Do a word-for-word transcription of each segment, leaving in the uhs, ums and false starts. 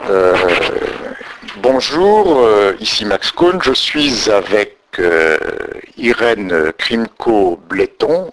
Euh, bonjour, euh, ici Max Cohn, je suis avec euh, Irène Krimko-Bléton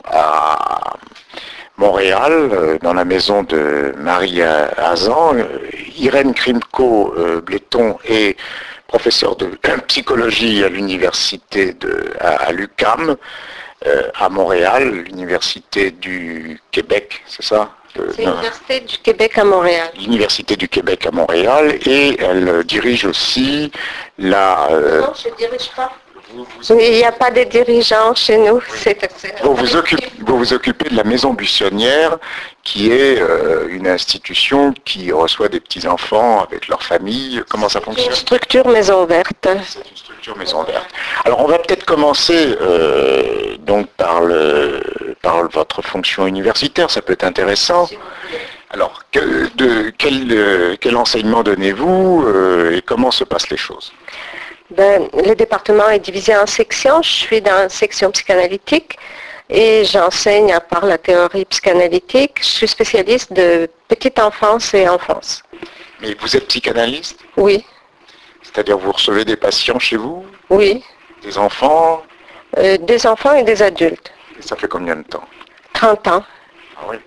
à Montréal, euh, dans la maison de Marie Hazan. Euh, Irène Krimko-Bléton est professeure de psychologie à l'université de à, à l'U Q A M euh, à Montréal, l'université du Québec, c'est ça? C'est l'Université du Québec à Montréal. L'Université du Québec à Montréal, et elle dirige aussi la... Euh, non, je ne dirige pas. Vous, vous... Oui, il n'y a pas de dirigeants chez nous. Oui. C'est, c'est vous, vous, occupez, vous vous occupez de la Maison Buissonnière, qui est euh, une institution qui reçoit des petits-enfants avec leur famille. Comment ça fonctionne? C'est une structure maison verte. C'est une structure maison verte. Alors on va peut-être commencer euh, donc par, le, par votre fonction universitaire, ça peut être intéressant. Alors, que, de, quel, euh, quel enseignement donnez-vous euh, et comment se passent les choses? Ben, le département est divisé en sections. Je suis dans la section psychanalytique et j'enseigne à part la théorie psychanalytique. Je suis spécialiste de petite enfance et enfance. Mais vous êtes psychanalyste? Oui. C'est-à-dire vous recevez des patients chez vous? Oui. Des enfants? euh, Des enfants et des adultes. Et ça fait combien de temps? trente ans. Ah oui.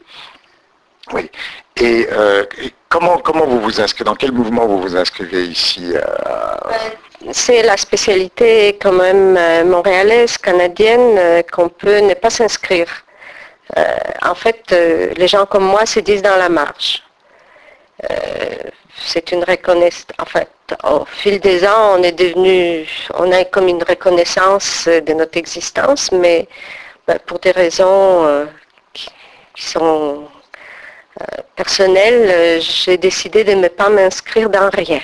Oui. Et, euh, et comment, comment vous vous inscrivez, dans quel mouvement vous vous inscrivez ici à... C'est la spécialité quand même euh, montréalaise, canadienne, euh, qu'on peut ne pas s'inscrire. Euh, en fait, euh, les gens comme moi se disent dans la marge. Euh, c'est une reconnaissance. En fait, au fil des ans, on est devenu, on a comme une reconnaissance de notre existence, mais ben, pour des raisons euh, qui, qui sont euh, personnelles, euh, j'ai décidé de ne pas m'inscrire dans rien.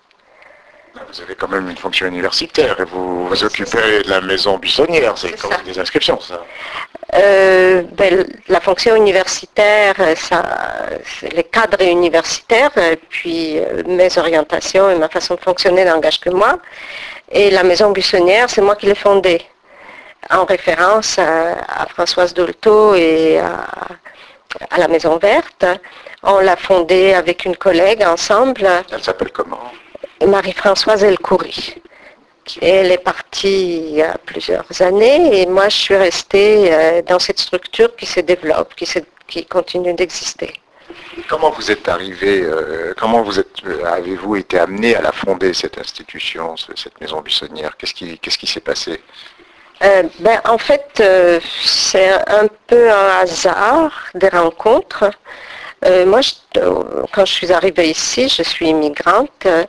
Vous avez quand même une fonction universitaire et vous vous occupez de la Maison Buissonnière, c'est, c'est comme des inscriptions, ça. Euh, ben, la fonction universitaire, ça, c'est les cadres universitaires, puis euh, mes orientations et ma façon de fonctionner n'engagent que moi. Et la Maison Buissonnière, c'est moi qui l'ai fondée, en référence à, à Françoise Dolto et à, à la Maison Verte. On l'a fondée avec une collègue ensemble. Elle s'appelle comment? Marie-Françoise Elcoury. Elle est partie il y a plusieurs années et moi je suis restée dans cette structure qui se développe, qui, se, qui continue d'exister. Comment vous êtes arrivé, euh, comment vous êtes, avez-vous été amené à la fonder, cette institution, cette Maison Buissonnière? Qu'est-ce qui, qu'est-ce qui s'est passé? euh, ben, En fait, euh, c'est un peu un hasard des rencontres. Euh, moi, je, quand je suis arrivée ici, je suis immigrante. Euh,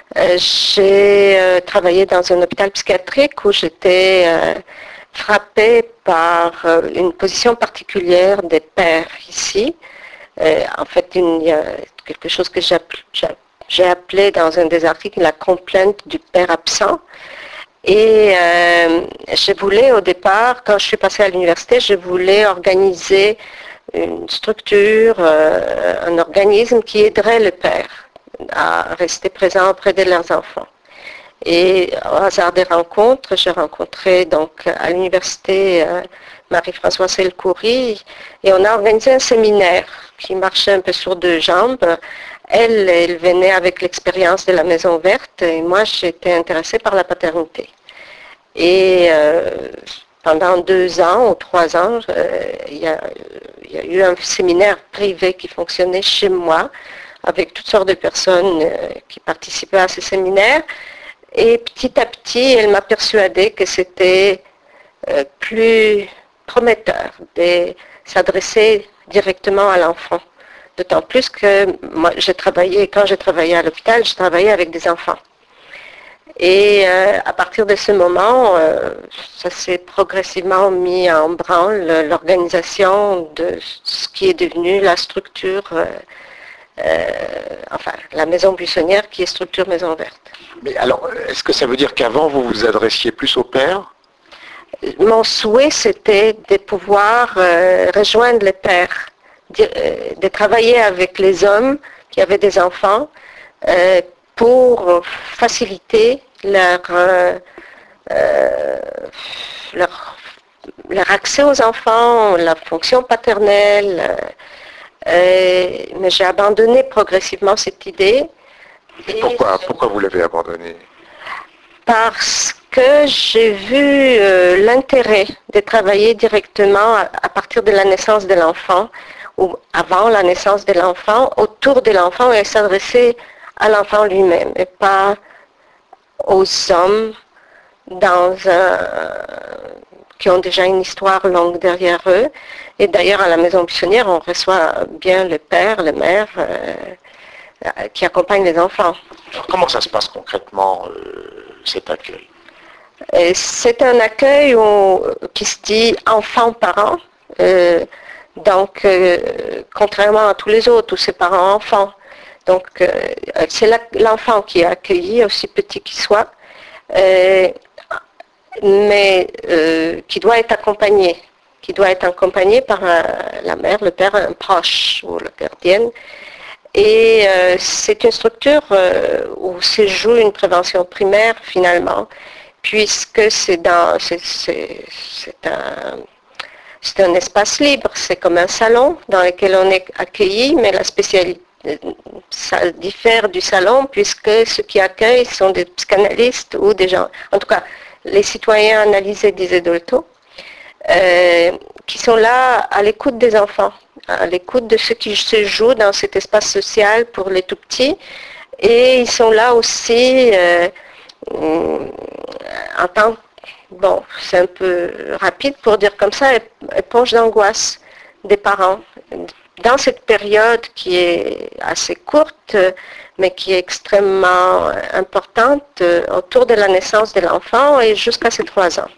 j'ai euh, travaillé dans un hôpital psychiatrique où j'étais euh, frappée par euh, une position particulière des pères ici. Euh, en fait, une, il y a quelque chose que j'ai, j'ai appelé dans un des articles la complainte du père absent. Et euh, je voulais au départ, quand je suis passée à l'université, je voulais organiser une structure, euh, un organisme qui aiderait les pères à rester présents auprès de leurs enfants. Et au hasard des rencontres, j'ai rencontré donc à l'université euh, Marie-Françoise Elcoury et on a organisé un séminaire qui marchait un peu sur deux jambes. Elle, elle venait avec l'expérience de la Maison Verte et moi j'étais intéressée par la paternité. Et euh, pendant deux ans ou trois ans, euh, il y a, il y a eu un séminaire privé qui fonctionnait chez moi avec toutes sortes de personnes euh, qui participaient à ce séminaire. Et petit à petit, elle m'a persuadée que c'était euh, plus prometteur de s'adresser directement à l'enfant. D'autant plus que moi, j'ai travaillé, quand j'ai travaillé à l'hôpital, je travaillais avec des enfants. Et euh, à partir de ce moment, euh, ça s'est progressivement mis en branle l'organisation de ce qui est devenu la structure, euh, euh, enfin la Maison Buissonnière qui est structure Maison Verte. Mais alors, est-ce que ça veut dire qu'avant vous vous adressiez plus aux pères? Mon souhait c'était de pouvoir euh, rejoindre les pères, de, euh, de travailler avec les hommes qui avaient des enfants, euh, pour faciliter leur, euh, leur, leur accès aux enfants, la fonction paternelle. Euh, mais j'ai abandonné progressivement cette idée Et pourquoi, pourquoi vous l'avez abandonné? Parce que j'ai vu euh, l'intérêt de travailler directement à, à partir de la naissance de l'enfant ou avant la naissance de l'enfant, autour de l'enfant et s'adresser à l'enfant lui-même et pas aux hommes dans un, qui ont déjà une histoire longue derrière eux. Et d'ailleurs, à la maison buissonnière, on reçoit bien le père, la mère euh, qui accompagnent les enfants. Alors, comment ça se passe concrètement, euh, cet accueil? Et c'est un accueil où, qui se dit enfant-parent. Euh, donc, euh, contrairement à tous les autres où c'est parents-enfants. Donc, euh, c'est l'enfant qui est accueilli, aussi petit qu'il soit, euh, mais euh, qui doit être accompagné, qui doit être accompagné par un, la mère, le père, un proche ou la gardienne. Et euh, c'est une structure euh, où se joue une prévention primaire finalement, puisque c'est dans, c'est, c'est, c'est un, c'est un espace libre, c'est comme un salon dans lequel on est accueilli, mais la spécialité, ça diffère du salon puisque ceux qui accueillent sont des psychanalystes ou des gens, en tout cas les citoyens analysés, disait Dolto, euh, qui sont là à l'écoute des enfants, à l'écoute de ce qui se joue dans cet espace social pour les tout petits, et ils sont là aussi euh, en tant, bon, c'est un peu rapide pour dire comme ça, éponge d'angoisse des parents. Dans cette période qui est assez courte, mais qui est extrêmement importante, autour de la naissance de l'enfant et jusqu'à ses trois ans.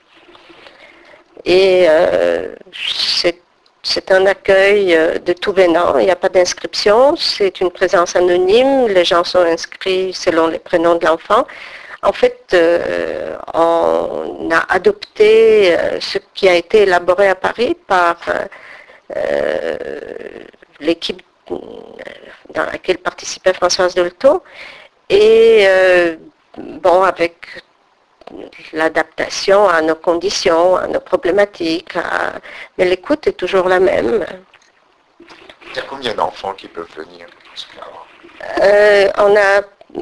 Et euh, c'est, c'est un accueil de tout venant, il n'y a pas d'inscription, c'est une présence anonyme, les gens sont inscrits selon les prénoms de l'enfant. En fait, euh, on a adopté euh, ce qui a été élaboré à Paris par euh, l'équipe dans laquelle participait Françoise Dolto, et euh, bon, avec l'adaptation à nos conditions, à nos problématiques, à... mais l'écoute est toujours la même. Il y a combien d'enfants qui peuvent venir? euh, on a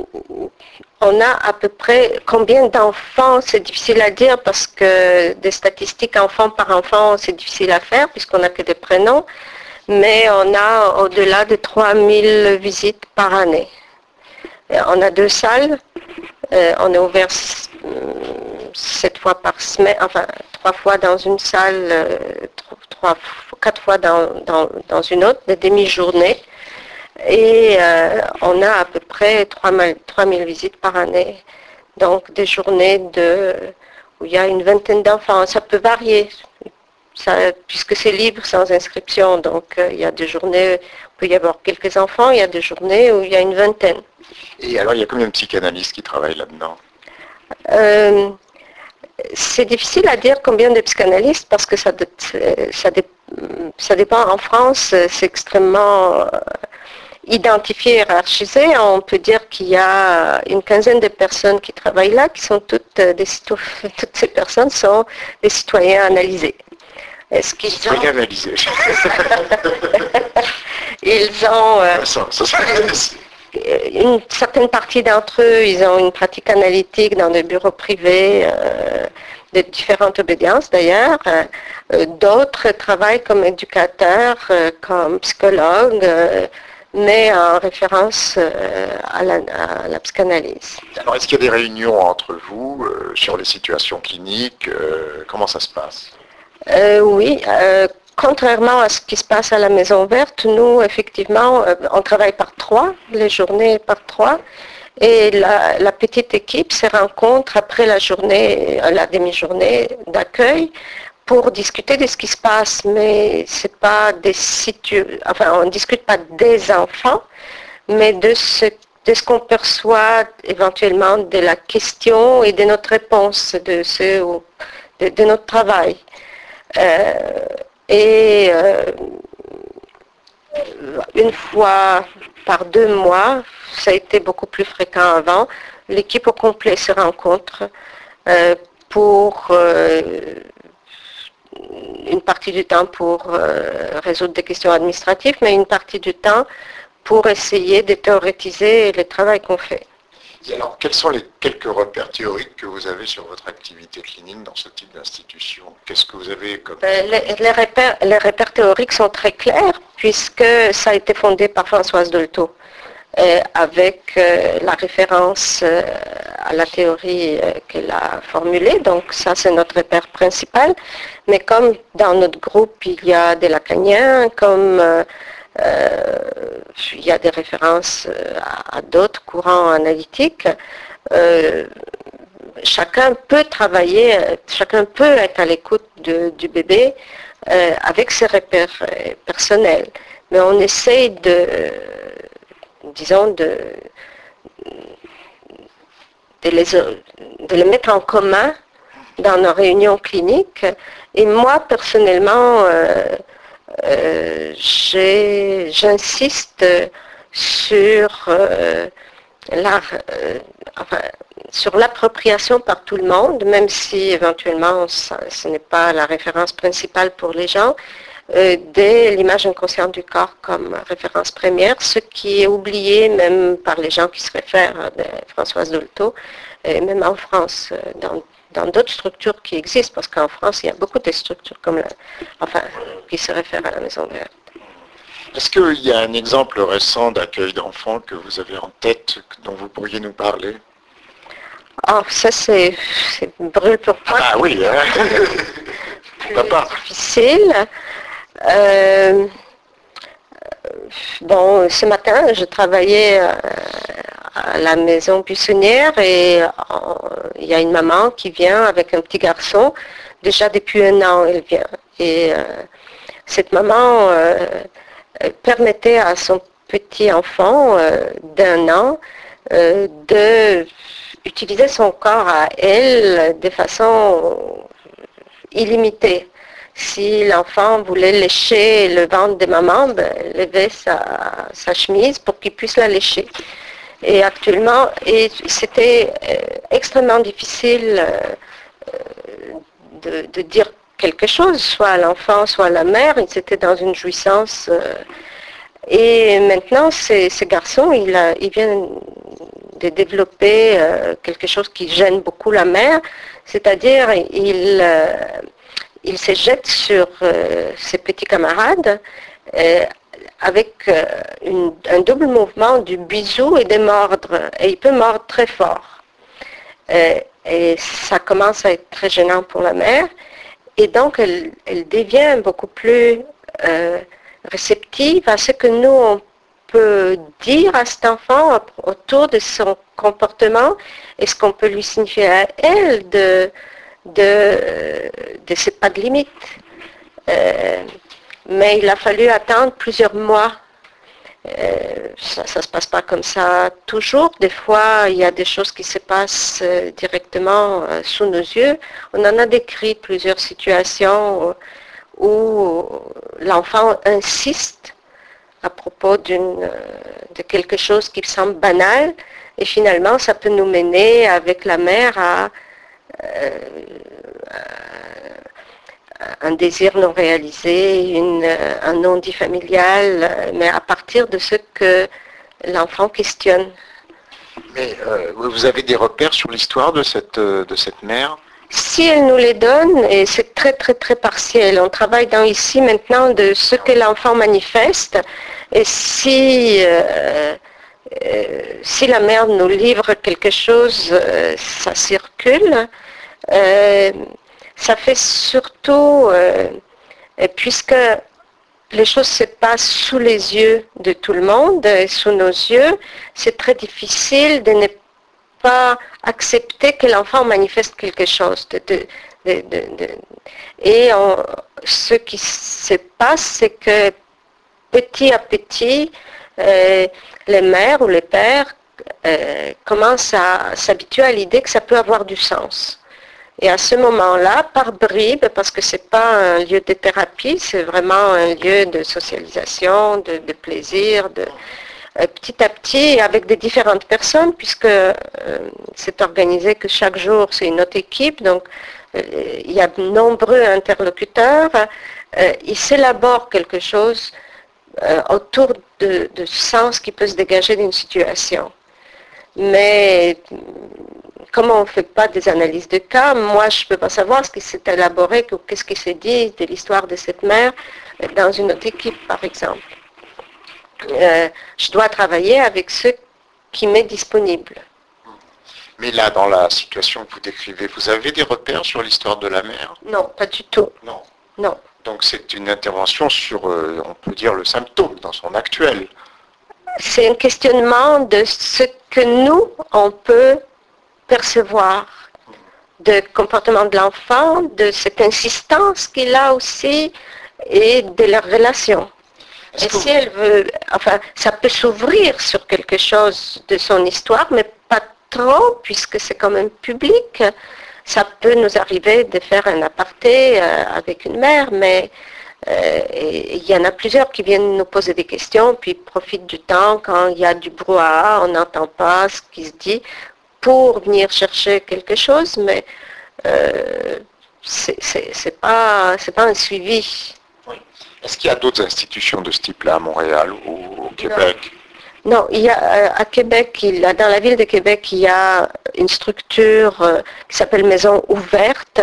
On a à peu près combien d'enfants, c'est difficile à dire parce que des statistiques enfant par enfant, c'est difficile à faire puisqu'on n'a que des prénoms, mais on a au-delà de trois mille visites par année. On a deux salles, on est ouvert sept fois par semaine, enfin trois fois dans une salle, trois, quatre fois dans, dans, dans une autre, des demi-journées. Et euh, on a à peu près trois mille visites par année. Donc des journées de, où il y a une vingtaine d'enfants. Ça peut varier, ça, puisque c'est libre sans inscription. Donc euh, il y a des journées où il peut y avoir quelques enfants, il y a des journées où il y a une vingtaine. Et alors il y a combien de psychanalystes qui travaillent là-dedans? euh, C'est difficile à dire combien de psychanalystes parce que ça, ça, ça dépend. En France, c'est extrêmement identifié, hiérarchisé. On peut dire qu'il y a une quinzaine de personnes qui travaillent là, qui sont toutes des citoyens, toutes ces personnes sont des citoyens analysés. Est-ce qu'ils ont... Citoyens analysés. Ils ont... Euh, ça, ça, ça, une certaine partie d'entre eux, ils ont une pratique analytique dans des bureaux privés, euh, de différentes obédiences d'ailleurs. Euh, d'autres travaillent comme éducateurs, euh, comme psychologues, euh, mais en référence euh, à, la, à la psychanalyse. Alors, est-ce qu'il y a des réunions entre vous euh, sur les situations cliniques? euh, Comment ça se passe? euh, Oui, euh, contrairement à ce qui se passe à la Maison Verte, nous, effectivement, euh, on travaille par trois, les journées par trois, et la, la petite équipe se rencontre après la journée, la demi-journée d'accueil, pour discuter de ce qui se passe, mais c'est pas des situations, enfin on ne discute pas des enfants, mais de ce, de ce qu'on perçoit éventuellement de la question et de notre réponse, de, ce, de, de notre travail. Euh, et euh, une fois par deux mois, ça a été beaucoup plus fréquent avant, l'équipe au complet se rencontre euh, pour... Euh, une partie du temps pour euh, résoudre des questions administratives, mais une partie du temps pour essayer de théorétiser le travail qu'on fait. Et alors, quels sont les quelques repères théoriques que vous avez sur votre activité clinique dans ce type d'institution? Qu'est-ce que vous avez comme... Les, les, repères, les repères théoriques sont très clairs, puisque ça a été fondé par Françoise Dolto, euh, avec euh, la référence euh, à la théorie euh, qu'elle a formulée. Donc ça, c'est notre repère principal. Mais comme dans notre groupe, il y a des lacaniens, comme... Euh, Euh, il y a des références à, à d'autres courants analytiques. Euh, chacun peut travailler, chacun peut être à l'écoute de, du bébé euh, avec ses repères euh, personnels. Mais on essaye de, disons, de, de, les, de les mettre en commun dans nos réunions cliniques. Et moi, personnellement, euh, Euh, j'insiste sur euh, la, euh, enfin, sur l'appropriation par tout le monde, même si éventuellement ça, ce n'est pas la référence principale pour les gens, euh, dès l'image inconsciente du corps comme référence première, ce qui est oublié même par les gens qui se réfèrent à Françoise Dolto, et même en France, dans dans d'autres structures qui existent, parce qu'en France, il y a beaucoup de structures comme la, enfin, qui se réfèrent à la Maison Verte. Est-ce qu'il y a un exemple récent d'accueil d'enfants que vous avez en tête, dont vous pourriez nous parler? Oh, ça c'est brûle pour moi. Ah oui, hein. Pourquoi pas? Difficile. Euh, bon, ce matin, je travaillais à la maison buissonnière et il y a une maman qui vient avec un petit garçon. Déjà depuis un an, elle vient. Et euh, cette maman euh, permettait à son petit enfant euh, d'un an euh, de utiliser son corps à elle de façon illimitée. Si l'enfant voulait lécher le ventre de maman, ben, elle levait sa, sa chemise pour qu'il puisse la lécher. Et actuellement, et c'était euh, extrêmement difficile euh, de, de dire quelque chose, soit à l'enfant, soit à la mère. Ils étaient dans une jouissance. Euh, et maintenant, ces, ces garçons, ils, ils viennent de développer euh, quelque chose qui gêne beaucoup la mère, c'est-à-dire ils, euh, ils se jettent sur euh, ses petits camarades. Euh, avec une, un double mouvement du bisou et de mordre. Et il peut mordre très fort. Et, et ça commence à être très gênant pour la mère. Et donc, elle, elle devient beaucoup plus euh, réceptive à ce que nous, on peut dire à cet enfant autour de son comportement et ce qu'on peut lui signifier à elle de, de, de ses pas de limite. Euh, Mais il a fallu attendre plusieurs mois. Euh, ça ne se passe pas comme ça toujours. Des fois, il y a des choses qui se passent euh, directement euh, sous nos yeux. On en a décrit plusieurs situations où, où l'enfant insiste à propos d'une, euh, de quelque chose qui semble banal. Et finalement, ça peut nous mener avec la mère à... Euh, à un désir non réalisé, une, un non-dit familial, mais à partir de ce que l'enfant questionne. Mais euh, vous avez des repères sur l'histoire de cette, de cette mère? Si elle nous les donne, et c'est très très très partiel, on travaille dans ici maintenant de ce que l'enfant manifeste, et si, euh, euh, si la mère nous livre quelque chose, euh, ça circule. Euh, Ça fait surtout, euh, puisque les choses se passent sous les yeux de tout le monde, et sous nos yeux, c'est très difficile de ne pas accepter que l'enfant manifeste quelque chose. De, de, de, de, de. Et on, ce qui se passe, c'est que petit à petit, euh, les mères ou les pères euh, commencent à s'habituer à l'idée que ça peut avoir du sens. Et à ce moment-là, par bribes, parce que ce n'est pas un lieu de thérapie, c'est vraiment un lieu de socialisation, de, de plaisir, de, euh, petit à petit, avec des différentes personnes, puisque euh, c'est organisé que chaque jour, c'est une autre équipe, donc euh, il y a de nombreux interlocuteurs, euh, il s'élabore quelque chose euh, autour de, de sens qui peut se dégager d'une situation. mais comme on ne fait pas des analyses de cas, moi je ne peux pas savoir ce qui s'est élaboré, qu'est-ce qui s'est dit de l'histoire de cette mère dans une autre équipe, par exemple. Euh, je dois travailler avec ce qui m'est disponible. Mais là, dans la situation que vous décrivez, vous avez des repères sur l'histoire de la mer? Non, pas du tout. Non. Non. Donc c'est une intervention sur, euh, on peut dire, le symptôme dans son actuel. C'est un questionnement de ce que nous, on peut percevoir de comportement de l'enfant, de cette insistance qu'il a aussi et de leur relation. Et si elle veut, enfin, ça peut s'ouvrir sur quelque chose de son histoire, mais pas trop, puisque c'est quand même public. Ça peut nous arriver de faire un aparté euh, avec une mère, mais euh, il y en a plusieurs qui viennent nous poser des questions, puis profitent du temps quand il y a du brouhaha, on n'entend pas ce qui se dit, pour venir chercher quelque chose, mais euh, c'est, c'est, c'est pas, c'est pas un suivi. Oui. Est-ce qu'il y a d'autres institutions de ce type-là à Montréal ou au Québec? Non, non, il y a à Québec, il a, dans la ville de Québec, il y a une structure euh, qui s'appelle Maison Ouverte,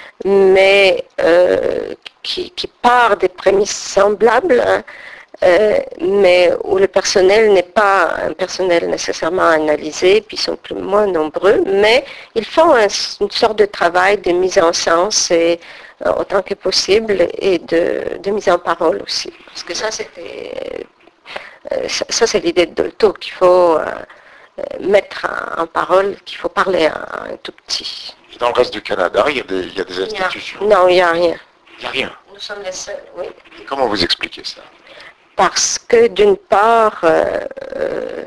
mais euh, qui, qui part des prémices semblables, hein, euh, mais où le personnel n'est pas un personnel nécessairement analysé, puis ils sont plus moins nombreux, mais ils font un, une sorte de travail de mise en sens et euh, autant que possible et de, de mise en parole aussi. Parce que ça, c'était, euh, ça, ça, c'est l'idée de Dolto qu'il faut euh, mettre en, en parole, qu'il faut parler à un tout petit. Et dans le reste du Canada, il y a des, il y a des institutions? Il y a, non, il n'y a rien. Il n'y a rien. Nous sommes les seuls, oui. Et comment vous expliquez ça? Parce que d'une part, euh, euh,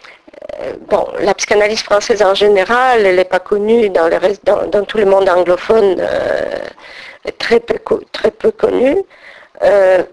bon, la psychanalyse française en général, elle n'est pas connue dans, le reste, dans, dans tout le monde anglophone, euh, très, peu, très peu connue. Euh,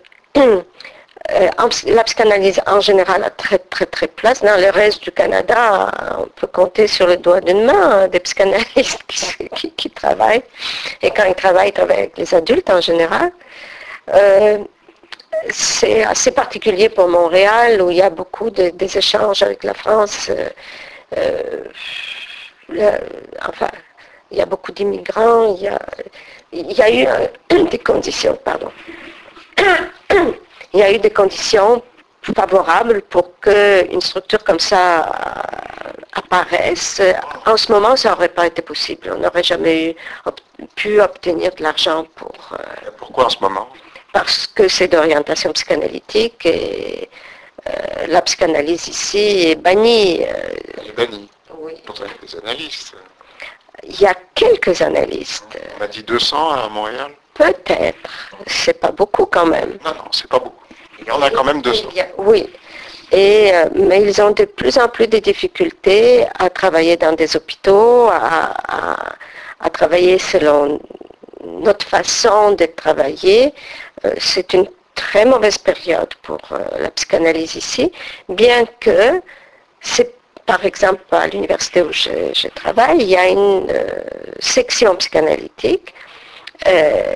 la psychanalyse en général a très très très place. Dans le reste du Canada, on peut compter sur le doigt d'une main des psychanalystes qui, qui, qui travaillent. Et quand ils travaillent, ils travaillent avec les adultes en général. Euh, c'est assez particulier pour Montréal, où il y a beaucoup de, des échanges avec la France. Euh, euh, le, enfin, il y a beaucoup d'immigrants, il y a, il y a eu euh, des conditions, pardon. Il y a eu des conditions favorables pour qu'une structure comme ça apparaisse. En ce moment, ça n'aurait pas été possible. On n'aurait jamais eu, pu obtenir de l'argent pour... Euh, Pourquoi en ce moment? Parce que c'est d'orientation psychanalytique et euh, la psychanalyse ici est bannie. Euh, Elle est bannie. Oui. Pourtant, il y a des analystes. Il y a quelques analystes. On a dit deux cents à Montréal? Peut-être. C'est pas beaucoup quand même. Non, non, c'est pas beaucoup. Il y en a quand même deux cents. A, oui. Et, euh, mais ils ont de plus en plus de difficultés à travailler dans des hôpitaux, à, à, à travailler selon notre façon de travailler. Euh, c'est une très mauvaise période pour euh, la psychanalyse ici, bien que c'est, par exemple, à l'université où je, je travaille, il y a une euh, section psychanalytique euh,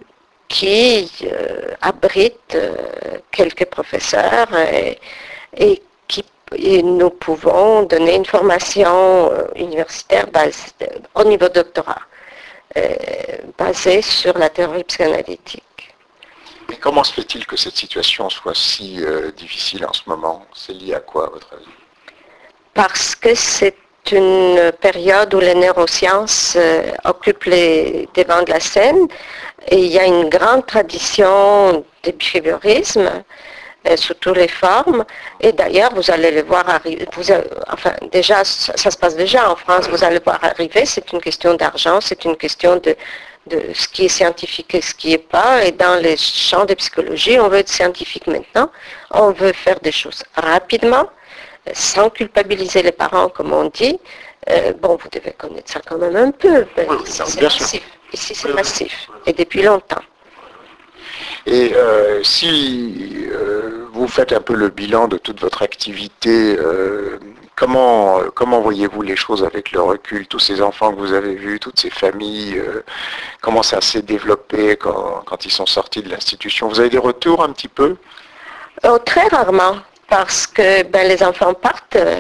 qui euh, abrite euh, quelques professeurs et, et qui et nous pouvons donner une formation euh, universitaire base, au niveau doctorat, euh, basée sur la théorie psychanalytique. Mais comment se fait-il que cette situation soit si euh, difficile en ce moment? C'est lié à quoi, à votre avis? Parce que c'est une période où les neurosciences euh, occupent les devants de la scène et il y a une grande tradition de behaviorisme euh, sous toutes les formes. Et d'ailleurs, vous allez le voir arriver, vous, euh, enfin déjà, ça, ça se passe déjà en France, vous allez voir arriver, c'est une question d'argent, c'est une question de, de ce qui est scientifique et ce qui n'est pas. Et dans les champs de psychologie, on veut être scientifique maintenant, on veut faire des choses rapidement, sans culpabiliser les parents, comme on dit. Euh, bon, vous devez connaître ça quand même un peu. Oui, ici, c'est bien massif. sûr. Ici, c'est massif. Et depuis longtemps. Et euh, si euh, vous faites un peu le bilan de toute votre activité, euh, comment, comment voyez-vous les choses avec le recul? Tous ces enfants que vous avez vus, toutes ces familles, euh, comment ça s'est développé quand, quand ils sont sortis de l'institution? Vous avez des retours un petit peu? Oh, très rarement. Parce que ben, les enfants partent, euh,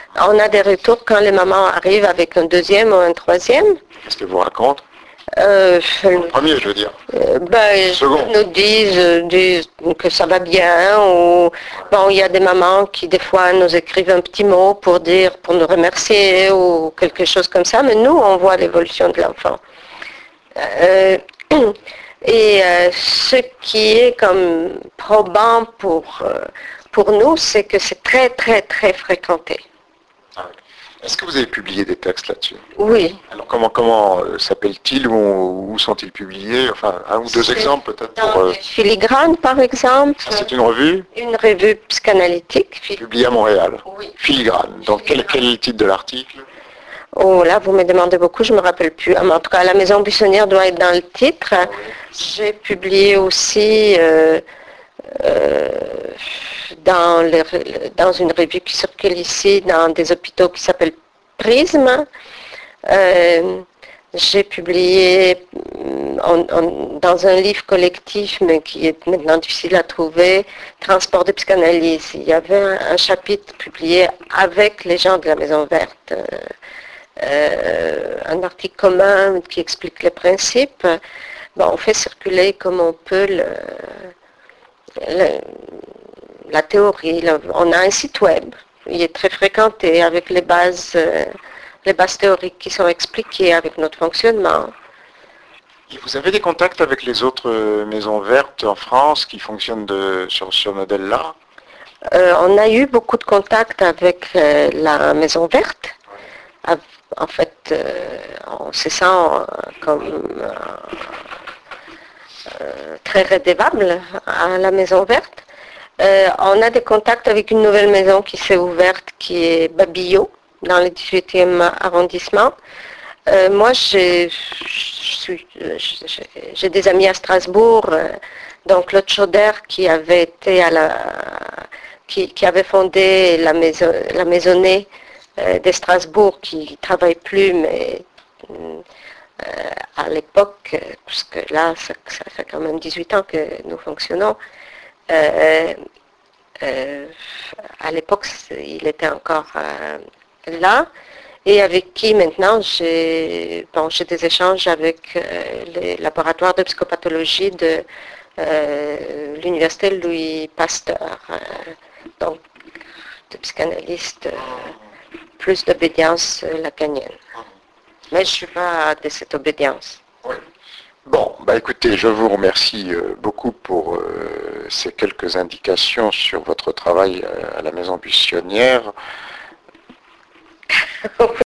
On a des retours quand les mamans arrivent avec un deuxième ou un troisième. Qu'est-ce qu'elles vous racontent? Euh, Le premier, je veux dire. euh, ben, Second. nous disent, euh, disent que ça va bien, ou bon, il y a des mamans qui des fois nous écrivent un petit mot pour dire, pour nous remercier ou quelque chose comme ça, mais nous on voit l'évolution de l'enfant. Euh, et euh, ce qui est comme probant pour, euh, pour nous, c'est que c'est très très très fréquenté. Ah oui. Est-ce que vous avez publié des textes là-dessus? Oui. Alors comment, comment euh, s'appellent-ils ou où sont-ils publiés? Enfin, un ou deux C'est exemples peut-être Dans pour... euh, les Filigranes, par exemple, ça, c'est une revue une revue psychanalytique. publiée à Montréal. Oui. Filigrane. Donc quel, quel est le titre de l'article? Oh là, vous me demandez beaucoup, je ne me rappelle plus. Ah, mais en tout cas, La Maison Buissonnière doit être dans le titre. J'ai publié aussi euh, euh, dans, les, dans une revue qui circule ici, dans des hôpitaux qui s'appelle Prisme. Euh, j'ai publié en, en, dans un livre collectif, mais qui est maintenant difficile à trouver, Transport de psychanalyse. Il y avait un, un chapitre publié avec les gens de la Maison Verte. Euh, Euh, un article commun qui explique les principes. Bon, on fait circuler comme on peut le, le, la théorie. Le, on a un site web, il est très fréquenté avec les bases, euh, les bases théoriques qui sont expliquées avec notre fonctionnement. Et vous avez des contacts avec les autres maisons vertes en France qui fonctionnent de, sur ce modèle-là? euh, On a eu beaucoup de contacts avec euh, la Maison Verte. En fait, euh, on se sent euh, comme euh, euh, très redevable à la Maison Verte. Euh, on a des contacts avec une nouvelle maison qui s'est ouverte, qui est Babillot, dans le dix-huitième arrondissement. Euh, moi, j'ai, j'ai des amis à Strasbourg, euh, donc Claude Chauder qui avait été à la, qui, qui avait fondé la, maison, la maisonnée de Strasbourg, qui ne travaille plus, mais euh, à l'époque, puisque là, ça, ça fait quand même dix-huit ans que nous fonctionnons, euh, euh, à l'époque, il était encore euh, là, et avec qui maintenant j'ai, bon, j'ai des échanges avec euh, les laboratoires de psychopathologie de euh, l'université Louis Pasteur, euh, donc de psychanalystes. Euh, plus d'obédience lacanienne. Mais je ne suis pas de cette obédience. Oui. Bon, bah écoutez, je vous remercie beaucoup pour euh, ces quelques indications sur votre travail à la Maison Buissonnière.